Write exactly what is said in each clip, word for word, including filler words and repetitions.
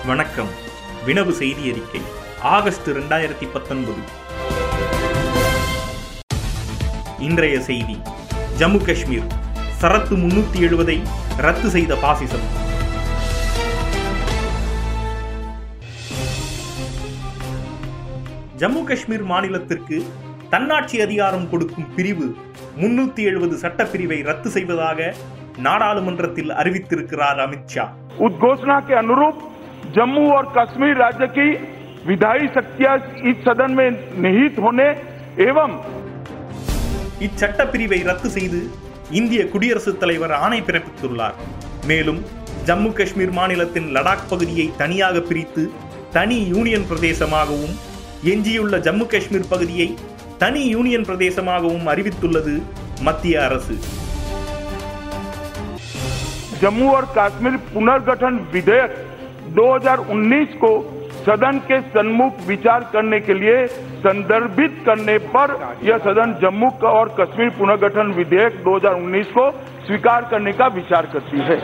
வணக்கம். வினவு செய்தி அறிக்கை ஆகஸ்ட் இரண்டாயிரத்தி பத்தொன்பது. இன்றைய செய்தி: ஜம்மு காஷ்மீர் சரத்து முன்னூத்தி எழுபதை ரத்து செய்த பாசிசம். ஜம்மு காஷ்மீர் மாநிலத்திற்கு தன்னாட்சி அதிகாரம் கொடுக்கும் பிரிவு முன்னூத்தி எழுபது சட்டப்பிரிவை ரத்து செய்வதாக நாடாளுமன்றத்தில் அறிவித்திருக்கிறார் அமித்ஷா. उद्घोषणा के अनुरूप जम्मू और कश्मीर राज्य की विधायी शक्तियां इस सदन में निहित होने एवं இச்சட்ட பிரிவை ரத்து செய்து இந்திய குடியரசுத் தலைவர் ஆணை பிறப்பித்துள்ளார். மேலும் ஜம்மு காஷ்மீர் மாநிலத்தின் லடாக் பகுதியை தனியாக பிரித்து தனி யூனியன் பிரதேசமாகவும் எஞ்சியுள்ள ஜம்மு காஷ்மீர் பகுதியை தனி யூனியன் பிரதேசமாகவும் அறிவித்துள்ளது மத்திய அரசு. जम्मू और कश्मीर पुनर्गठन विधेयक दो हज़ार उन्नीस को सदन के सम्मुख विचार करने के लिए संदर्भित करने पर यह सदन जम्मू और कश्मीर पुनर्गठन विधेयक दो हज़ार उन्नीस को स्वीकार करने का विचार करती है.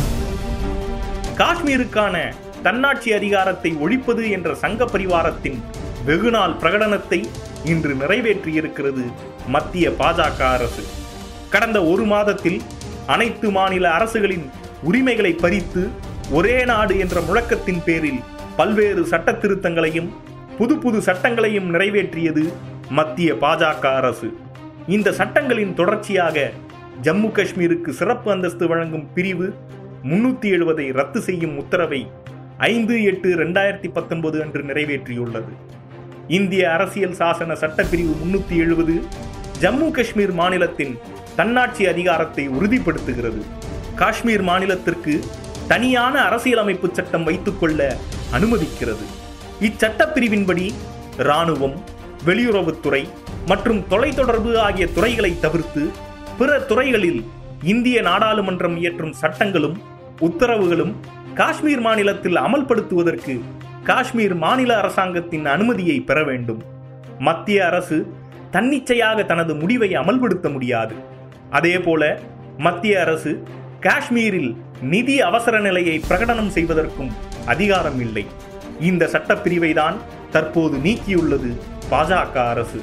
காஷ்மீருக்கான தன்னாட்சி அதிகாரத்தை ஒழிப்பது என்ற சங்க பரிவாரத்தின் வெகுநாள் பிரகடனத்தை இன்று நிறைவேற்றியிருக்கிறது மத்திய பாஜக அரசு. கடந்த ஒரு மாதத்தில் அனைத்து மாநில அரசுகளின் உரிமைகளை பறித்து ஒரே நாடு என்ற முழக்கத்தின் பேரில் பல்வேறு சட்ட திருத்தங்களையும் புது புது சட்டங்களையும் நிறைவேற்றியது மத்திய பாஜக அரசு. இந்த சட்டங்களின் தொடர்ச்சியாக ஜம்மு காஷ்மீருக்கு சிறப்பு அந்தஸ்து வழங்கும் பிரிவு முன்னூத்தி எழுபதை ரத்து செய்யும் உத்தரவை ஐந்து எட்டு இரண்டாயிரத்தி பத்தொன்பது அன்று நிறைவேற்றியுள்ளது. இந்திய அரசியல் சாசன சட்டப்பிரிவு முன்னூத்தி எழுபது ஜம்மு காஷ்மீர் மாநிலத்தின் தன்னாட்சி அதிகாரத்தை உறுதிப்படுத்துகிறது. காஷ்மீர் மாநிலத்திற்கு தனியான அரசியலமைப்பு சட்டம் வைத்துக் கொள்ள அனுமதிக்கிறது. இச்சட்டப்பிரிவின்படி இராணுவம், வெளியுறவுத்துறை மற்றும் தொலைத்தொடர்பு ஆகிய துறைகளை தவிர்த்து பிற துறைகளில் இந்திய நாடாளுமன்றம் இயற்றும் சட்டங்களும் உத்தரவுகளும் காஷ்மீர் மாநிலத்தில் அமல்படுத்துவதற்கு காஷ்மீர் மாநில அரசாங்கத்தின் அனுமதியை பெற வேண்டும். மத்திய அரசு தன்னிச்சையாக தனது முடிவை அமல்படுத்த முடியாது. அதேபோல மத்திய அரசு காஷ்மீரில் நிதி அவசர நிலையை பிரகடனம் செய்வதற்கும் அதிகாரம் இல்லை. இந்த சட்டப்பிரிவை தான் தற்போது நீக்கியுள்ளது பாஜக அரசு.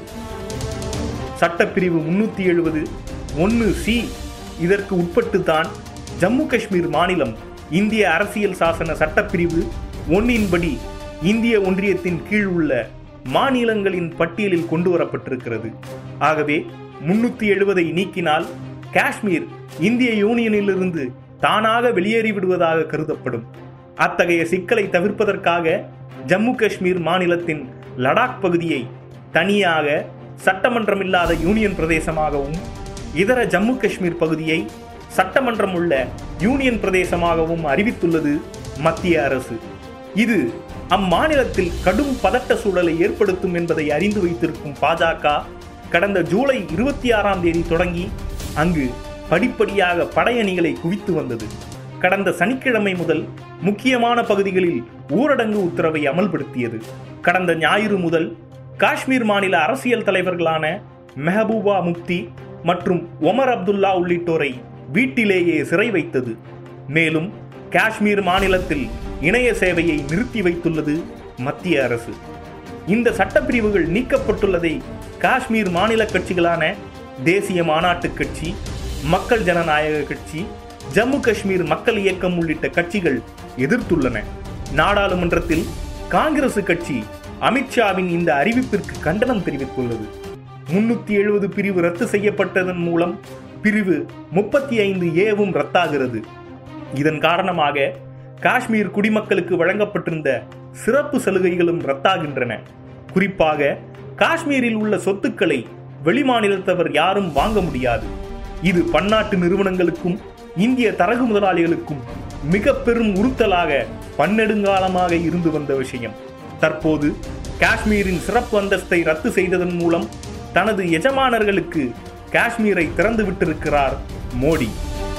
சட்டப்பிரிவு முன்னூத்தி எழுபது ஒன்னு சி இதற்கு உட்பட்டுத்தான் ஜம்மு காஷ்மீர் மாநிலம் இந்திய அரசியல் சாசன சட்டப்பிரிவு ஒன்னின்படி இந்திய ஒன்றியத்தின் கீழ் உள்ள மாநிலங்களின் பட்டியலில் கொண்டு வரப்பட்டிருக்கிறது. ஆகவே முன்னூத்தி எழுபதை நீக்கினால் காஷ்மீர் இந்திய யூனியனிலிருந்து தானாக வெளியேறிவிடுவதாக கருதப்படும். அத்தகைய சிக்கலை தவிர்ப்பதற்காக ஜம்மு காஷ்மீர் மாநிலத்தின் லடாக் பகுதியை தனியாக சட்டமன்றம் இல்லாத யூனியன் பிரதேசமாகவும் இதர ஜம்மு காஷ்மீர் பகுதியை சட்டமன்றம் உள்ள யூனியன் பிரதேசமாகவும் அறிவித்துள்ளது மத்திய அரசு. இது அம்மாநிலத்தில் கடும் பதட்ட சூழலை ஏற்படுத்தும் என்பதை அறிந்து வைத்திருக்கும் பாஜக கடந்த ஜூலை இருபத்தி ஆறாம் தேதி தொடங்கி அங்கு படிப்படியாக படையணிகளை குவித்து வந்தது. கடந்த சனிக்கிழமை முதல் முக்கியமான பகுதிகளில் ஊரடங்கு உத்தரவை அமல்படுத்தியது. கடந்த ஞாயிறு முதல் காஷ்மீர் மாநில அரசியல் தலைவர்களான மெஹபூபா முப்தி மற்றும் ஒமர் அப்துல்லா உள்ளிட்டோரை வீட்டிலேயே சிறை வைத்தது. மேலும் காஷ்மீர் மாநிலத்தில் இணைய சேவையை நிறுத்தி வைத்துள்ளது மத்திய அரசு. இந்த சட்டப்பிரிவுகள் நீக்கப்பட்டுள்ளதை காஷ்மீர் மாநில கட்சிகளான தேசிய மாநாட்டு கட்சி, மக்கள் ஜனநாயக கட்சி, ஜம்மு காஷ்மீர் மக்கள் இயக்கம் உள்ளிட்ட கட்சிகள் எதிர்த்துள்ளன. நாடாளுமன்றத்தில் காங்கிரஸ் கட்சி அமித்ஷாவின் இந்த அறிவிப்பிற்கு கண்டனம் தெரிவித்துள்ளது. முன்னூத்தி எழுபது பிரிவு ரத்து செய்யப்பட்டதன் மூலம் பிரிவு முப்பத்தி ஐந்து ஏவும் ரத்தாகிறது. இதன் காரணமாக காஷ்மீர் குடிமக்களுக்கு வழங்கப்பட்டிருந்த சிறப்பு சலுகைகளும் ரத்தாகின்றன. குறிப்பாக காஷ்மீரில் உள்ள சொத்துக்களை வெளிமாநிலத்தவர் யாரும் வாங்க முடியாது. இது பன்னாட்டு நிறுவனங்களுக்கும் இந்திய தரகு முதலாளிகளுக்கும் மிக பெரும் உறுத்தலாக பன்னெடுங்காலமாக இருந்து வந்த விஷயம். தற்போது காஷ்மீரின் சிறப்பு அந்தஸ்தை ரத்து செய்ததன் மூலம் தனது எஜமானர்களுக்கு காஷ்மீரை திறந்து விட்டிருக்கிறார் மோடி.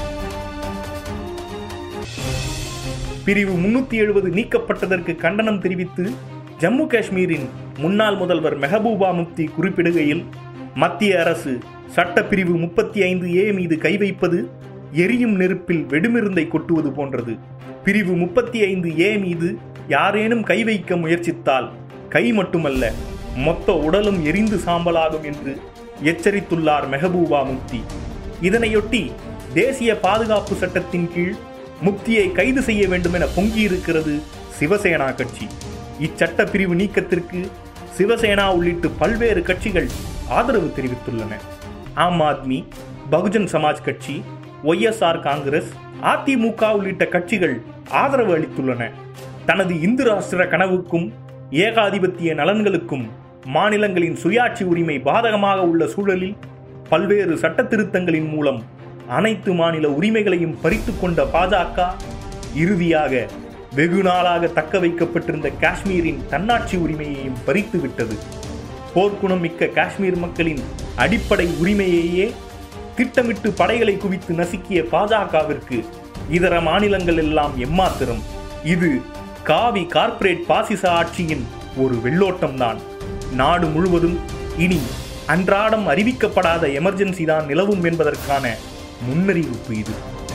பிரிவு முன்னூத்தி எழுபது நீக்கப்பட்டதற்கு கண்டனம் தெரிவித்து ஜம்மு காஷ்மீரின் முன்னாள் முதல்வர் மெஹபூபா முப்தி குறிப்பிடுகையில், மத்திய அரசு சட்டப்பிரிவு முப்பத்தி ஐந்து ஏ மீது கை வைப்பது எரியும் நெருப்பில் வெடிமருந்தை கொட்டுவது போன்றது. பிரிவு முப்பத்தி ஐந்து ஏ மீது யாரேனும் கை வைக்க முயற்சித்தால் கை மட்டுமல்ல மொத்த உடலும் எரிந்து சாம்பலாகும் என்று எச்சரித்துள்ளார் மெஹபூபா முப்தி. இதனையொட்டி தேசிய பாதுகாப்பு சட்டத்தின் கீழ் முப்தியை கைது செய்ய வேண்டும் என பொங்கியிருக்கிறது சிவசேனா கட்சி. இச்சட்ட பிரிவு நீக்கத்திற்கு சிவசேனா உள்ளிட்ட பல்வேறு கட்சிகள் ஆதரவு தெரிவித்துள்ளன. ஆம் ஆத்மி, பகுஜன் சமாஜ் கட்சி, Y S R Congress, AIADMK உள்ளிட்ட கட்சிகள் ஆதரவு அளித்துள்ளன. தனது இந்து ராஷ்டிர கனவுக்கும் ஏகாதிபத்திய நலன்களுக்கும் மாநிலங்களின் சுயாட்சி உரிமை பாதகமாக உள்ள சூழலில் பல்வேறு சட்ட திருத்தங்களின் மூலம் அனைத்து மாநில உரிமைகளையும் பறித்து கொண்ட பாஜக இறுதியாக வெகு நாளாக தக்க வைக்கப்பட்டிருந்த காஷ்மீரின் தன்னாட்சி உரிமையையும் பறித்து விட்டது. போர்க்குணம் மிக்க காஷ்மீர் மக்களின் அடிப்படை உரிமையையே திட்டமிட்டு படைகளை குவித்து நசுக்கிய பாஜகவிற்கு இதர மாநிலங்கள் எல்லாம் எம்மாத்திரம். இது காவி கார்ப்பரேட் பாசிச ஆட்சியின் ஒரு வெள்ளோட்டம்தான். நாடு முழுவதும் இனி அன்றாடம் அறிவிக்கப்படாத எமர்ஜென்சி தான் நிலவும் என்பதற்கான முன்னறிவிப்பு இது.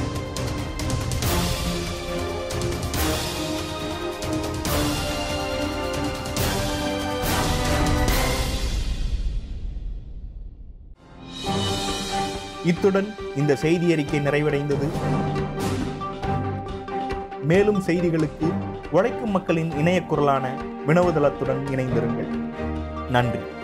இத்துடன் இந்த செய்தி அறிக்கை நிறைவடைந்தது. மேலும் செய்திகளுக்கு உழைக்கும் மக்களின் இணைய குரலான வினவுதளத்துடன் இணைந்திருங்கள். நன்றி.